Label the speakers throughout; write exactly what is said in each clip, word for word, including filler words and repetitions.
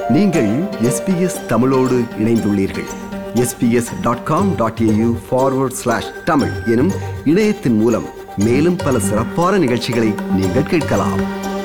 Speaker 1: நீங்கள் எஸ்பிஎஸ் தமிழோடு இணைந்துள்ளீர்கள். SBS dot com dot AU forward slash Tamil எனும் இணையத்தின் மூலம் மேலும் பல சிறப்பான நிகழ்ச்சிகளை நீங்கள் கேட்கலாம்.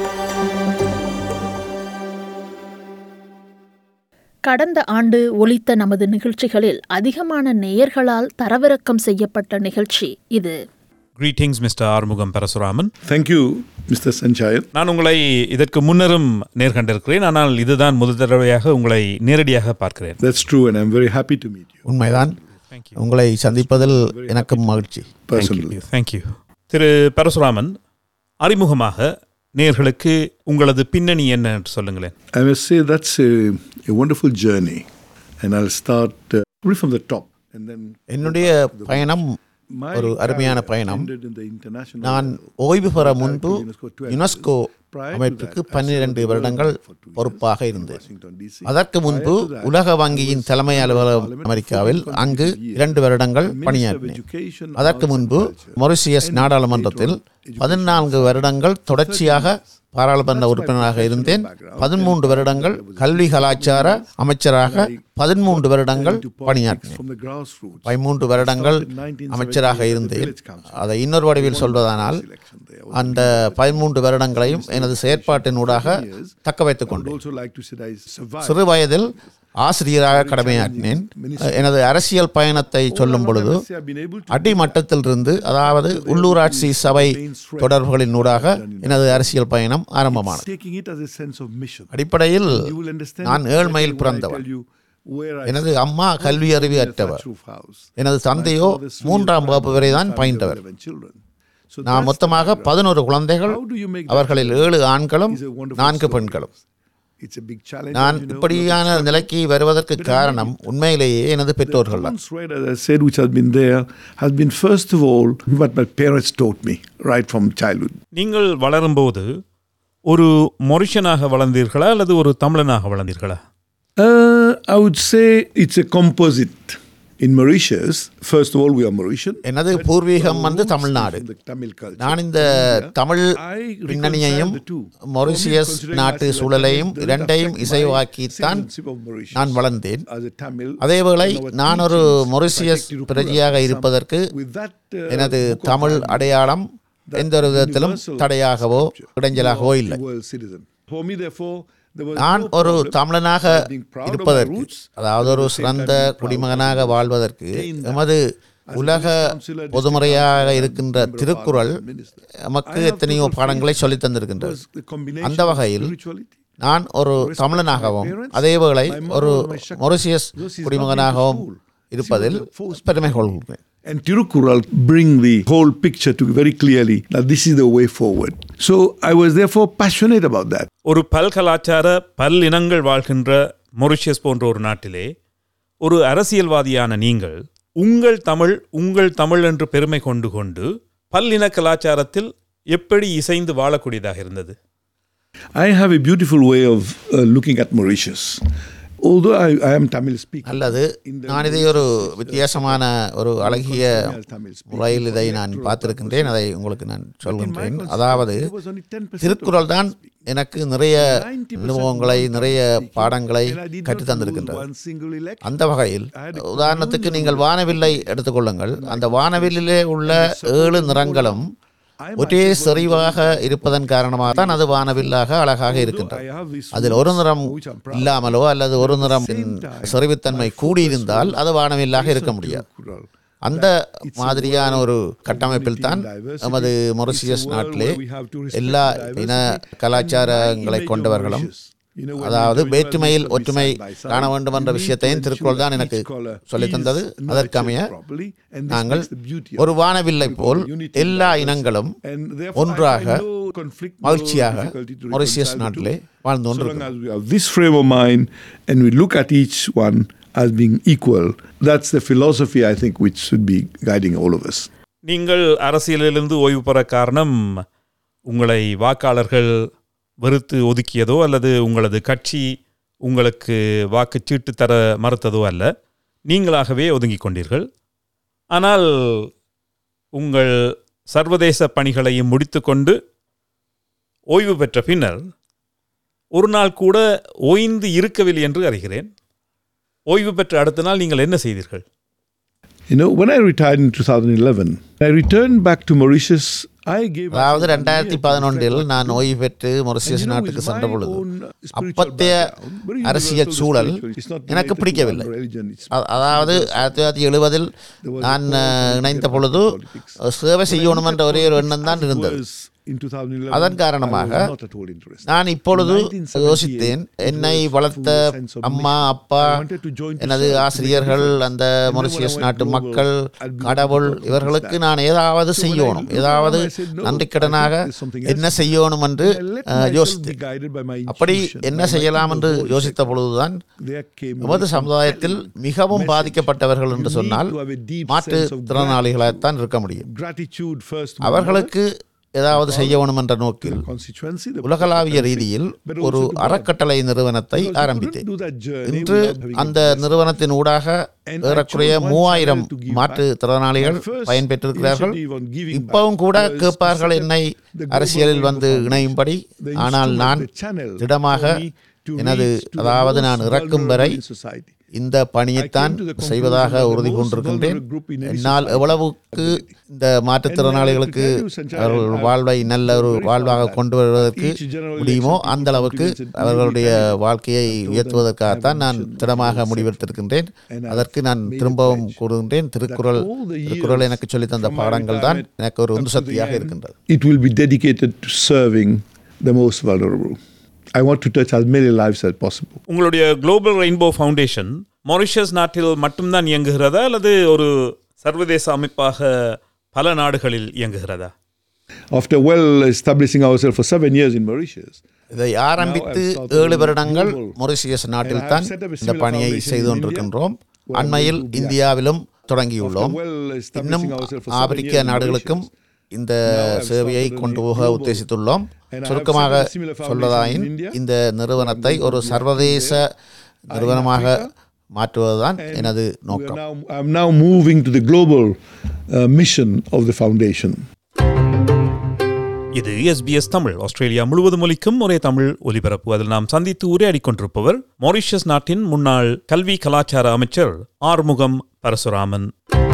Speaker 2: கடந்த ஆண்டு ஒலித்த நமது நிகழ்ச்சிகளில் அதிகமான நேயர்களால் தரவிறக்கம் செய்யப்பட்ட நிகழ்ச்சி இது.
Speaker 3: Greetings, mister Arumugam Parasuraman.
Speaker 4: Thank you, mister Sanjayan.
Speaker 3: நான் உங்களை இதற்கு முன்னரும் நேர்கண்டிருக்கிறேன், ஆனால் இதுதான் முதல் தடவையாக உங்களை நேரடியாக பார்க்கிறேன்.
Speaker 4: That's true and I'm very happy to meet you.
Speaker 5: உண்மைதான். உங்களை சந்திப்பதில் எனக்கும் மகிழ்ச்சி.
Speaker 4: Personally.
Speaker 3: Thank you. திரு பரசுராமன், அறிமுகமாக நேயர்களுக்கு உங்களது பின்னணி என்ன என்று சொல்லுங்களேன்.
Speaker 4: I must say that's a, a wonderful journey and I'll start uh, from the top and then
Speaker 5: என்னுடைய பயணம் ஒரு அருமையான பயணம். நான் ஓய்வு பெற முன்பு யுனெஸ்கோ அமைப்புக்கு பன்னிரண்டு வருடங்கள் பொறுப்பாக இருந்தேன். அதற்கு முன்பு உலக வங்கியின் தலைமை அலுவலகம் அமெரிக்காவில், அங்கு இரண்டு வருடங்கள் பணியாற்றினேன். அதற்கு முன்பு மொரிஷியஸ் நாடாளுமன்றத்தில் பதினான்கு வருடங்கள் தொடர்ச்சியாக பாராளுமன்ற உறுப்பினராக இருந்தேன். பதிமூன்று வருடங்கள் கல்வி கலாச்சார அமைச்சராக பதிமூன்று வருடங்கள் பணியாற்றினேன். பதிமூன்று வருடங்கள் அமைச்சராக இருந்தேன். அதை இன்னொரு வடிவில் சொல்வதானால் அந்த பதிமூன்று வருடங்களையும் எனது செயற்பாட்டினூடாக தக்க வைத்துக் கொண்டேன். சிறு வயதில் ஆசிரியராக கடமையாற்றினேன். எனது அரசியல் பயணத்தை சொல்லும் பொழுது அடிமட்டத்திலிருந்து, அதாவது உள்ளூராட்சி சபை தொடர்புகளின் ஊடாக எனது அரசியல் பயணம் ஆரம்பமானது. அடிப்படையில் நான் ஏழ்மையில் பிறந்தவர். எனது அம்மா கல்வி அறிவு அற்றவர். எனது தந்தையோ மூன்றாம் வகுப்பு வரை தான் பயின்றவர். நான் மொத்தமாக பதினோரு குழந்தைகள், அவர்களில் ஏழு ஆண்களும் நான்கு பெண்களும். நான் இப்படியான நிலைக்கு வருவதற்கு காரணம் உண்மையிலேயே எனது பெற்றோர்கள் தான்.
Speaker 3: நீங்கள் வளரும்போது ஒரு மொரிஷனாக வளர்ந்தீர்களா அல்லது ஒரு தமிழனாக வளர்ந்தீர்களா?
Speaker 4: Uh, I would say it's a composite. In Mauritius, first of all, we are Mauritian.
Speaker 5: எனது பூர்வீகம் வந்து தமிழ்நாடு. நான் இந்த தமிழ் பின்னணியையும் மொரிஷியஸ் நாட்டு சூழலையும் இரண்டையும் இசைவாக்கித்தான் நான் வளர்ந்தேன். அதேவேளை நான் ஒரு மொரிஷியஸ் பிரஜையாக இருப்பதற்கு எனது தமிழ் அடையாளம் எந்த ஒரு விதத்திலும் தடையாகவோ இடைஞ்சலாகவோ இல்லை. நான் ஒரு தமிழனாக இருப்பதற்கு, அதாவது ஒரு சிறந்த குடிமகனாக வாழ்வதற்கு, எமது உலக பொதுமுறையாக இருக்கின்ற திருக்குறள் நமக்கு எத்தனையோ பாடங்களை சொல்லித் தந்திருக்கின்றது. அந்த வகையில் நான் ஒரு தமிழனாகவும் அதேவேளை ஒரு மொரிஷியஸ் குடிமகனாகவும் இருப்பதில் பெருமை கொள்கிறேன்.
Speaker 4: And Tirukkural bring the whole picture to very clearly that this is the way forward. So I was therefore passionate about that.
Speaker 3: ஒரு பல்கலாச்சார பல்லினங்கள் வாழ்கின்ற மொரிஷியஸ் போன்ற ஒரு நாட்டிலே ஒரு அரசியல்வாதியான நீங்கள் உங்கள் தமிழ் உங்கள் தமிழ் என்று பெருமை கொண்டு கொண்டு பல்லின கலாச்சாரத்தில் எப்படி இசைந்து வாழக்கூடியதாக இருந்தது?
Speaker 4: I have a beautiful way of uh, looking at Mauritius. Although I, I am Tamil speaking.
Speaker 5: அல்லது நான் இதை ஒரு வித்தியாசமான ஒரு அழகிய முறையில் இதை நான் பார்த்திருக்கின்றேன். அதை உங்களுக்கு நான் சொல்கின்றேன். அதாவது திருக்குறள் தான் எனக்கு நிறைய அனுபவங்களை, நிறைய பாடங்களை கற்றுத் தந்திருக்கின்றது. அந்த வகையில் உதாரணத்துக்கு நீங்கள் வானவில்லை எடுத்துக்கொள்ளுங்கள். அந்த வானவில்லிலே உள்ள ஏழு நிறங்களும் ஒரே செறிவாக இருப்பதன் காரணமாக தான் அது வானவில்லாக அழகாக இருக்கின்றது. அதில் ஒரு நிறம் இல்லாமலோ அல்லது ஒரு நிறம் செறிவுத்தன்மை கூடியிருந்தால் அது வானவில்லாக இருக்க முடியாது. அந்த மாதிரியான ஒரு கட்டமைப்பில் தான் நமது மொரிஷியஸ் நாட்டிலே எல்லா இன கலாச்சாரங்களை கொண்டவர்களும், அதாவது வேற்றுமையில் ஒற்றுமை காண வேண்டும் என்ற விஷயத்தையும் திருக்குறள் தான் எனக்கு சொல்லித் தந்தது. அதற்கமைய நாங்கள் ஒரு வானவில்லை போல் எல்லா இனங்களும் ஒன்றாக மகிழ்ச்சியாக மொரிஷியஸ் நாட்டிலே வாழ்ந்து கொண்டிருக்கிறோம்.
Speaker 4: This frame of mind and we look at each one as being equal. That's the philosophy I think which should be guiding all of us.
Speaker 3: நீங்கள் அரசியலிலிருந்து ஓய்வு பெற காரணம் உங்களை வாக்காளர்கள் வெறுத்து ஒதுக்கியதோ அல்லது உங்களது கட்சி உங்களுக்கு வாக்குச்சீட்டு தர மறுத்ததோ அல்ல, நீங்களாகவே ஒதுங்கிக் கொண்டீர்கள். ஆனால் உங்கள் சர்வதேச பணிகளையும் முடித்து கொண்டு ஓய்வு பெற்ற பின்னர் ஒரு நாள் கூட ஓய்ந்து இருக்கவில்லை என்று அறிகிறேன். ஓய்வு பெற்ற அடுத்த நாள் நீங்கள் என்ன செய்தீர்கள்?
Speaker 4: You know, when I retired in twenty eleven, I returned back to Mauritius. I gave
Speaker 5: அதாவது ரெண்டாயிரத்தி பதினொன்றில் நான் ஓய்வு பெற்று மொரிஷியஸ் நாட்டுக்கு சென்ற பொழுது அப்பத்தைய அரசியல் சூழல் எனக்கு பிடிக்கவில்லை. அதாவது ஆயிரத்தி தொள்ளாயிரத்தி எழுபதில் நான் இணைந்த பொழுது சேவை செய்யணும் என்ற ஒரே ஒரு எண்ணம் தான் இருந்தது. அதன் காரணமாக நான் இப்பொழுது யோசித்தேன், என்னை வளர்த்த அம்மா அப்பா, எனது ஆசிரியர்கள், அந்த மொரிஷியஸ் நாட்டு மக்கள், கடவுள், இவர்களுக்கு நான் ஏதாவது செய்யணும், ஏதாவது நன்றிக்கடனாக என்ன செய்யணும் என்று யோசித்தேன். அப்படி என்ன செய்யலாம் என்று யோசித்த பொழுதுதான் நமது சமுதாயத்தில் மிகவும் பாதிக்கப்பட்டவர்கள் என்று சொன்னால் மாற்றுத்திறனாளிகளாகத்தான் இருக்க முடியும். அவர்களுக்கு ஏதாவது செய்ய வேணும் என்ற நோக்கில் உலகளாவிய ரீதியில் ஒரு அறக்கட்டளை நிறுவனத்தை ஆரம்பித்தேன். இன்று அந்த நிறுவனத்தின் ஊடாக ஏறக்குறைய மூவாயிரம் மாற்றுத்திறனாளிகள் பயன்பெற்றிருக்கிறார்கள். இப்பவும் கூட கேட்பார்கள் என்னை அரசியலில் வந்து இணையும்படி. ஆனால் நான் திடமாக எனது அதாவது நான் இறக்கும் வரை இந்த பணியைத்தான் செய்வதாக உறுதி கொண்டிருக்கின்றேன். என்னால் எவ்வளவுக்கு இந்த மாற்றுத்திறனாளிகளுக்கு அவர்கள் வாழ்வை நல்ல ஒரு வாழ்வாக கொண்டு வருவதற்கு முடியுமோ அந்த அளவுக்கு அவர்களுடைய வாழ்க்கையை உயர்த்துவதற்காகத்தான் நான் திடமாக முடிவெடுத்திருக்கின்றேன். அதற்கு நான் திரும்பவும் கூறுகின்றேன், திருக்குறள் திருக்குறள் எனக்கு சொல்லி தந்த பாடங்கள் தான் எனக்கு ஒரு உந்து சக்தியாக இருக்கின்றது.
Speaker 4: It will be dedicated to serving the most vulnerable. I want to touch as many lives as possible.
Speaker 3: உங்களுடைய குளோபல் ரெயின்போ ஃபவுண்டேஷன் மொரிஷியஸ் நாட்டில் மட்டும்தான் இயங்குகிறதா அல்லது ஒரு சர்வதேச அமைப்பாக பல நாடுகளில் இயங்குகிறதா?
Speaker 4: After well establishing ourselves for seven years in Mauritius,
Speaker 5: இதை ஆரம்பித்து ஏழு வருடங்கள் மொரிஷியஸ் நாட்டில் தான் இந்த பணியை செய்து கொண்டிருக்கின்றோம். அண்மையில் இந்தியாவிலும் தொடங்கியுள்ளோம். இன்னும் ஆப்பிரிக்க நாடுகளுக்கும் இந்த சேவையை கொண்டு போக உத்தேசித்துள்ளோம். சுருக்கமாக சொல்வதாயின் இந்த நிறுவனத்தை ஒரு சர்வதேச நிறுவனமாக மாற்றுவதுதான் எனது நோக்கம்.
Speaker 4: I am now moving to the global uh, mission of the foundation.
Speaker 3: இது எஸ்பிஎஸ் தமிழ், ஆஸ்திரேலியா முழுவதும் ஒலிக்கும் ஒரே தமிழ் ஒலிபரப்பு. அதில் நாம் சந்தித்து உரையாடி கொண்டிருப்பவர் மொரிஷியஸ் நாட்டின் முன்னாள் கல்வி கலாச்சார அமைச்சர் ஆறுமுகம் பரசுராமன்.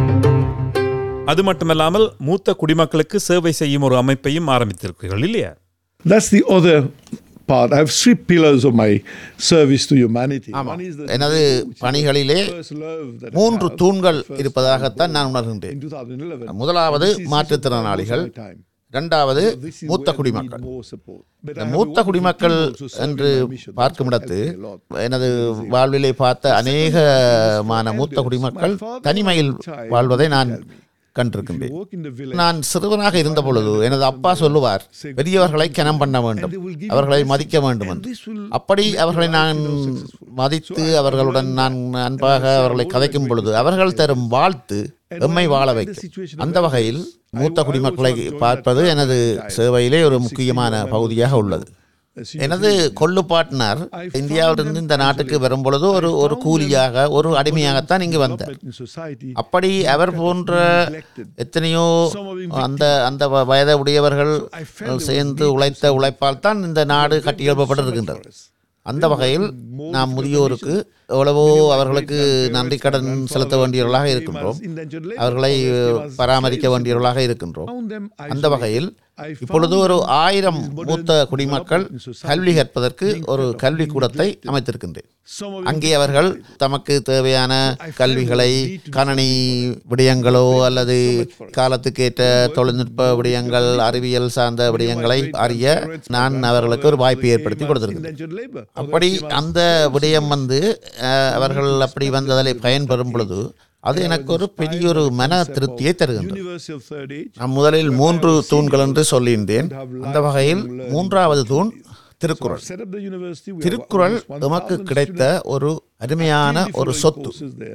Speaker 3: அது மட்டுமல்லாமல் மூத்த குடிமக்களுக்கு சேவை செய்யும் ஒரு அமைப்பையும் ஆரம்பித்திருக்கிறீர்கள் இல்லையா?
Speaker 4: That's the other part. I have three pillars of my service to humanity.
Speaker 5: எனது பணிகளிலே மூன்று தூண்கள் இருப்பதாகத்தான் நான் உணர்கின்றேன். முதலாவது மாற்றுத்திறனாளிகள், இரண்டாவது மூத்த குடிமக்கள். மூத்த குடிமக்கள் என்று பார்க்கும் இடத்து எனது வாழ்விலே பார்த்த அநேகமான மூத்த குடிமக்கள் தனிமையில் வாழ்வதை நான் கண்டிருக்கின்றேன். நான் சிறுவனாக இருந்த பொழுது எனது அப்பா சொல்லுவார், பெரியவர்களை கனம் பண்ண வேண்டும், அவர்களை மதிக்க வேண்டும் என்று. அப்படி அவர்களை நான் மதித்து அவர்களுடன் நான் அன்பாக அவர்களை கதைக்கும் பொழுது அவர்கள் தரும் வாழ்த்து எம்மை வாழ வைக்கும். அந்த வகையில் மூத்த குடிமக்களை பார்ப்பது எனது சேவையிலே ஒரு முக்கியமான பகுதியாக உள்ளது. எனது கொள்ளு பார்ட்னர் இந்தியாவிலிருந்து இந்த நாட்டுக்கு வரும்பொழுது ஒரு ஒரு கூலியாக ஒரு அடிமையாகத்தான் இங்கு வந்தார். அப்படி அவர் போன்ற எத்தனையோ அந்த அந்த வயதை உடையவர்கள் சேர்ந்து உழைத்த உழைப்பால் தான் இந்த நாடு கட்டியெழுப்பப்பட்டிருக்கின்றது. அந்த வகையில் நாம் முதியோருக்கு எவ்வளவோ அவர்களுக்கு நன்றி கடன் செலுத்த வேண்டியவர்களாக இருக்கின்றோம், அவர்களை பராமரிக்க வேண்டியவர்களாக இருக்கின்றோம். அந்த வகையில் இப்பொழுது ஒரு ஆயிரம் மூத்த குடிமக்கள் கல்வி கற்பதற்கு ஒரு கல்வி கூடத்தை அமைத்திருக்கின்றேன். அங்கே அவர்கள் தமக்கு தேவையான கல்விகளை, கணனி விடயங்களோ அல்லது காலத்துக்கேற்ற தொழில்நுட்ப விடயங்கள், அறிவியல் சார்ந்த விடயங்களை அறிய நான் அவர்களுக்கு ஒரு வாய்ப்பை ஏற்படுத்தி கொடுத்திருக்கிறேன். அப்படி அந்த விடயம் வந்து அவர்கள் அப்படி வந்ததில் பயன்பெறும் பொழுது அது எனக்கு ஒரு பெரிய ஒரு மன திருப்தியை தருகின்றது. நான் முதலில் மூன்று தூண்கள் என்று சொல்லியிருந்தேன். அந்த வகையில் மூன்றாவது தூண் திருக்குறள். திருக்குறள் நமக்கு கிடைத்த ஒரு அருமையான ஒரு சொத்து.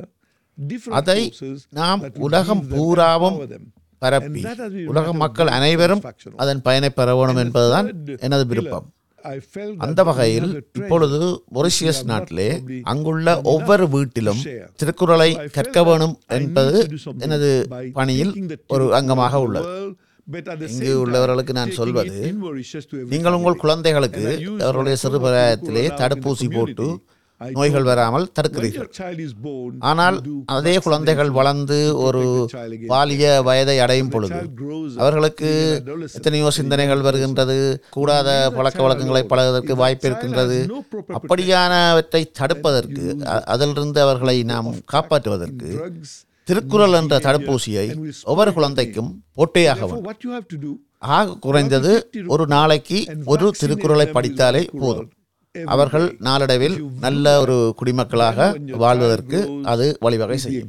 Speaker 5: அதை நாம் உலகம் பூராவும் பரப்பி உலக மக்கள் அனைவரும் அதன் பயனை பெற வேண்டும் என்பதுதான் எனது விருப்பம். அந்த வகையில் இப்பொழுது மொரிஷியஸ் நாட்டிலே அங்குள்ள ஒவ்வொரு வீட்டிலும் திருக்குறளை கற்க வேணும் என்பது எனது பணியில் ஒரு அங்கமாக உள்ளது. இங்கு உள்ளவர்களுக்கு நான் சொல்வது, நீங்கள் உங்கள் குழந்தைகளுக்கு அவர்களுடைய சிறு பிராயத்திலே தடுப்பூசி போட்டு நோய்கள் வராமல் தடுக்கிறீர்கள். ஆனால் அதே குழந்தைகள் வளர்ந்து ஒரு பாலிய வயதை அடையும் பொழுது அவர்களுக்கு எத்தனையோ சிந்தனைகள் வருகின்றது, கூடாத பழக்க வழக்கங்களை பழகுவதற்கு வாய்ப்பு இருக்கின்றது. அப்படியானவற்றை தடுப்பதற்கு, அதிலிருந்து அவர்களை நாம் காப்பாற்றுவதற்கு திருக்குறள் என்ற தடுப்பூசியை ஒவ்வொரு குழந்தைக்கும் போட்டேயாகவும், ஆக குறைந்தது ஒரு நாளைக்கு ஒரு திருக்குறளை படித்தாலே போதும். அவர்கள் நாளடைவில் நல்ல ஒரு குடிமக்களாக வாழ்வதற்கு அது வழிவகை செய்யும்.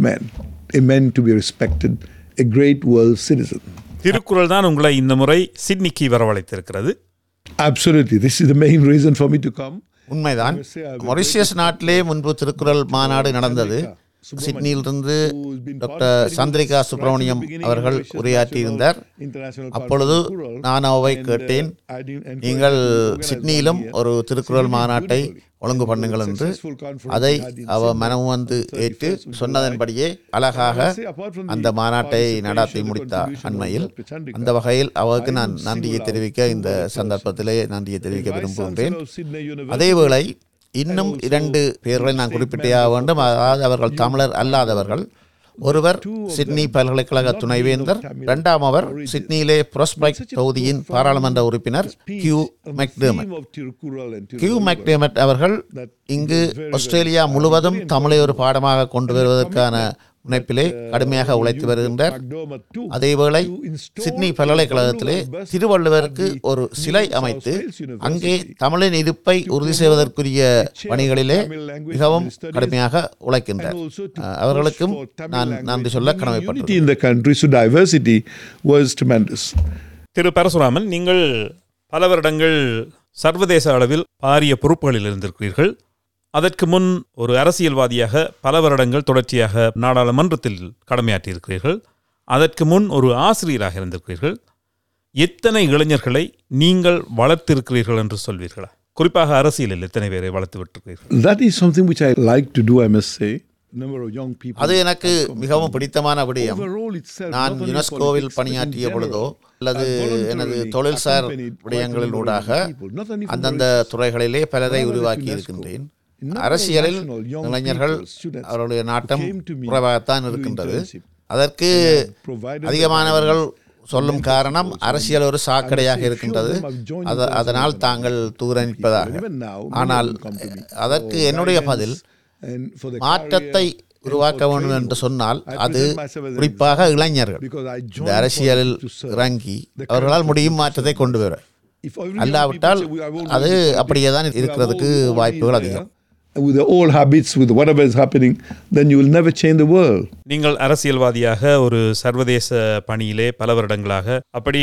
Speaker 3: திருக்குறள் தான் உங்களை இந்த முறை சிட்னிக்கு வரவழைத்திருக்கிறது.
Speaker 4: Absolutely, this is the main reason for me to come.
Speaker 5: உண்மைதான். மொரிஷியஸ் நாட்டிலே முன்பு திருக்குறள் மாநாடு நடந்தது. சிட்னியிலிருந்து டாக்டர் சந்திரிகா சுப்பிரமணியம் அவர்கள் உரையாற்றியிருந்தார். அப்பொழுது நான் அவை கேட்டேன், நீங்கள் சிட்னியிலும் ஒரு திருக்குறள் மாநாட்டை ஒழுங்கு பண்ணுங்கள் என்று. அதை அவ மனம் வந்து ஏற்று சொன்னதன்படியே அழகாக அந்த மாநாட்டை நடாத்தி முடித்தார். அண்மையில் அந்த வகையில் அவருக்கு நான் நன்றியை தெரிவிக்க இந்த சந்தர்ப்பத்திலே நன்றியை தெரிவிக்க விரும்புகின்றேன். அதேவேளை இன்னும் இரண்டு பேர்களை நான் குறிப்பிட்டேயாக வேண்டும். அதாவது அவர்கள் தமிழர் அல்லாதவர்கள். ஒருவர் சிட்னி பல்கலைக்கழக துணைவேந்தர், இரண்டாம் அவர் சிட்னியிலே புரஸ்பைக் தொகுதியின் பாராளுமன்ற உறுப்பினர் கியூ மெக்டெர்மட். கியூ மெக்டெர்மட் அவர்கள் இங்கு ஆஸ்திரேலியா முழுவதும் தமிழை ஒரு பாடமாக கொண்டு வருவதற்கான முனைப்பிலே கடுமையாக உழைத்து வருகின்றார். அதேவேளை சிட்னி பல்கலைக்கழகத்திலே திருவள்ளுவருக்கு ஒரு சிலை அமைத்து அங்கே தமிழின் இருப்பை உறுதி செய்வதற்குரிய பணிகளிலே மிகவும் கடுமையாக உழைக்கின்றார். அவர்களுக்கும் நான் நன்றி சொல்ல கடமைப்பட்டேன்.
Speaker 3: திரு பரசுராமன், நீங்கள் பல வருடங்கள் சர்வதேச அளவில் பாரிய பொறுப்புகளில் இருந்திருக்கிறீர்கள். அதற்கு முன் ஒரு அரசியல்வாதியாக பல வருடங்கள் தொடர்ச்சியாக நாடாளுமன்றத்தில் கடமையாற்றியிருக்கிறீர்கள். அதற்கு முன் ஒரு ஆசிரியராக இருந்திருக்கிறீர்கள். எத்தனை இளைஞர்களை நீங்கள் வளர்த்திருக்கிறீர்கள் என்று சொல்வீர்களா? குறிப்பாக அரசியலில் எத்தனை பேரை வளர்த்து விட்டிருக்கிறீர்கள்?
Speaker 4: That is something which I like to do, I must say.
Speaker 5: அது எனக்கு மிகவும் பிடித்தமான விடயம். நான் யுனெஸ்கோவில் பணியாற்றிய பொழுதோ அல்லது எனது தொழில்சார் விடயங்களினூடாக அந்தந்த துறைகளிலே பலரை உருவாக்கி இருக்கின்றேன். அரசியலில் இளைஞர்கள் அவருடைய நாட்டம் குறைவாகத்தான் இருக்கின்றது. அதற்கு அதிகமானவர்கள் சொல்லும் காரணம் அரசியல் ஒரு சாக்கடையாக இருக்கின்றது, அதனால் தாங்கள் தூர நிற்பதாக. ஆனால் அதற்கு என்னுடைய பதில், மாற்றத்தை உருவாக்க வேண்டும் என்று சொன்னால் அது குறிப்பாக இளைஞர்கள் இந்த அரசியலில் இறங்கி அவர்களால் முடியும் மாற்றத்தை கொண்டு வர. அல்லாவிட்டால் அது அப்படியே தான் இருக்கிறதுக்கு வாய்ப்புகள் அதிகம்.
Speaker 4: With the old habits, with whatever is happening, then you will never change the world.
Speaker 3: நீங்கள் அரசியல்வாதியாக ஒரு சர்வதேச பணியிலே பல வருடங்களாக அப்படி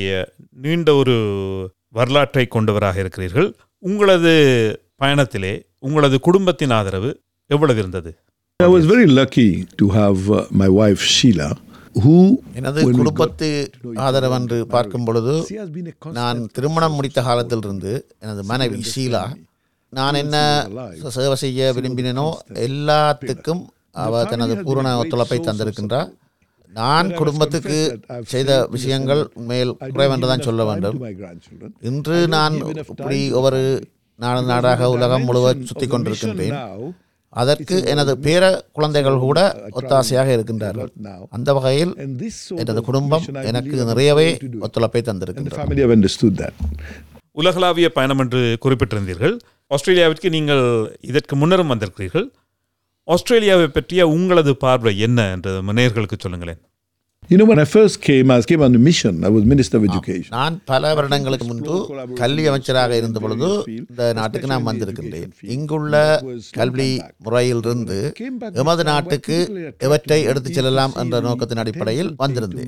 Speaker 3: நீண்ட ஒரு வரலாற்றை கொண்டவராக இருக்கிறீர்கள். உங்களது பயணத்திலே உங்களது குடும்பத்தின் ஆதரவு எவ்வளவு இருந்தது?
Speaker 4: I was very lucky to have uh, my wife Sheila, who
Speaker 5: எனது குடும்பத்து ஆதரவு என்று பார்க்கும் பொழுது, நான் திருமணம் முடித்த காலத்திலிருந்து எனது மனைவி ஷீலா நான் என்ன சேவை செய்ய விரும்பினோ எல்லாத்துக்கும் அவர் தனது பூரண ஒத்துழைப்பை தந்திருக்கின்றார். நான் குடும்பத்துக்கு செய்த விஷயங்கள் மேல் குறைவென்றுதான் சொல்ல வேண்டும். இன்று நான் இப்படி ஒவ்வொரு நாடு நாடாக உலகம் முழுவதும் சுற்றி கொண்டிருக்கின்றேன். அதற்கு எனது பேர குழந்தைகள் கூட ஒத்தாசையாக இருக்கின்றார்கள். அந்த வகையில் எனது குடும்பம் எனக்கு நிறையவே ஒத்துழைப்பை தந்திருக்கின்றது.
Speaker 3: உலகளாவிய பயணம் என்று குறிப்பிட்டிருந்தீர்கள். ஆஸ்திரேலியாவிற்கு நீங்கள் இதற்கு முன்னரும் வந்திருக்கிறீர்கள். ஆஸ்திரேலியாவை பற்றிய உங்களது பார்வை என்ன என்று நேயர்களுக்கு சொல்லுங்களேன்.
Speaker 4: You know, when I first came, I came on a mission. I was Minister of Education.
Speaker 5: நான் பல வருடங்களுக்கு முன்பு கல்வி அமைச்சராக இருந்த பொழுது இந்த நாட்டுக்கு நான் வந்திருக்கின்றேன். இங்குள்ள கல்வி முறையிலிருந்து எமது நாட்டுக்கு எவற்றை எடுத்துச் செல்லலாம் என்ற நோக்கத்தின் அடிப்படையில் வந்திருந்தேன்.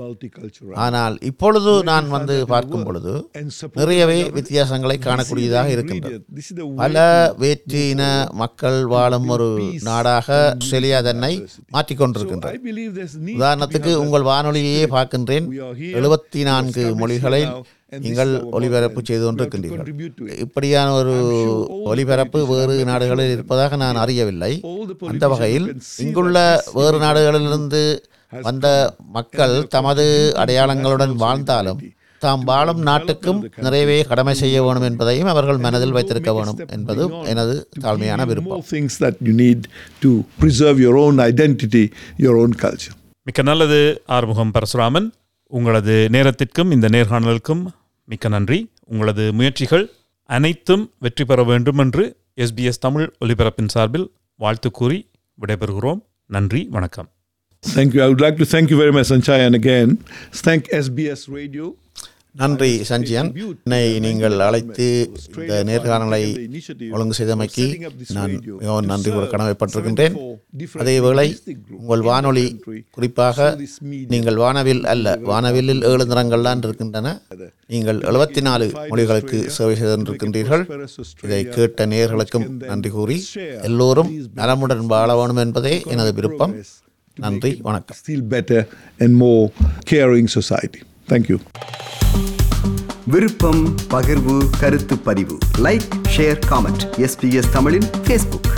Speaker 5: ஆனால் இப்பொழுது நான் வந்து பார்க்கும் பொழுது நிறையவே வித்தியாசங்களை காணக்கூடியதாக இருக்கின்றது. பல வேற்று இன மக்கள் வாழும் ஒரு நாடாக ஆஸ்திரேலியா தன்னை மாற்றிக்கொண்டிருக்கின்றது. உதாரணத்துக்கு உங்கள் வானொலியே பார்க்கின்றேன். எழுபத்தி நான்கு மொழிகளை நீங்கள் ஒலிபரப்பு செய்து கொண்டிருக்கின்றீர்கள். இப்படியான ஒரு ஒலிபரப்பு வேறு நாடுகளில் இருப்பதாக நான் அறியவில்லை. அந்த வகையில் இங்குள்ள வேறு நாடுகளிலிருந்து வந்த மக்கள் தமது அடையாளங்களுடன் வாழ்ந்தாலும் தாம் வாழும் நாட்டுக்கும் நிறைவே கடமை செய்ய வேணும் என்பதையும் அவர்கள் மனதில் வைத்திருக்க வேணும் என்பது எனது தாழ்மையான விருப்பம்.
Speaker 4: Things that you need to preserve your own identity, your own culture.
Speaker 3: மிக்க நல்லது ஆறுமுகம் பரசுராமன். உங்களது நேரத்திற்கும் இந்த நேர்காணலுக்கும் மிக்க நன்றி. உங்களது முயற்சிகள் அனைத்தும் வெற்றி பெற வேண்டும் என்று எஸ்பிஎஸ் தமிழ் ஒலிபரப்பின் சார்பில் வாழ்த்து கூறி விடைபெறுகிறோம். நன்றி, வணக்கம்.
Speaker 4: Thank you. I would like to thank you very much, Sanchai, and again thank S B S Radio.
Speaker 5: நன்றி சஞ்சியன். என்னை நீங்கள் அழைத்து இந்த நேர்காணலை ஒழுங்கு செய்தமைக்கு நான் மிகவும் நன்றி கூற கடமைப்பட்டிருக்கின்றேன். அதேவேளை உங்கள் வானொலி, குறிப்பாக நீங்கள் வானவில் அல்ல, வானவில்லில் ஏழு நிறங்கள் தான் இருக்கின்றன. நீங்கள் எழுபத்தி நாலு மொழிகளுக்கு சேவை செய்திருக்கின்றீர்கள். இதை கேட்ட நேயர்களுக்கும் நன்றி கூறி எல்லோரும் நலமுடன் வாழ வேண்டும் என்பதே எனது விருப்பம். நன்றி, வணக்கம்.
Speaker 4: Still better and more caring society. Thank you.
Speaker 1: விருப்பம், பகிர்வு, கருத்து பதிவு, லைக், ஷேர், காமெண்ட். எஸ்பிஎஸ் தமிழின் ஃபேஸ்புக்.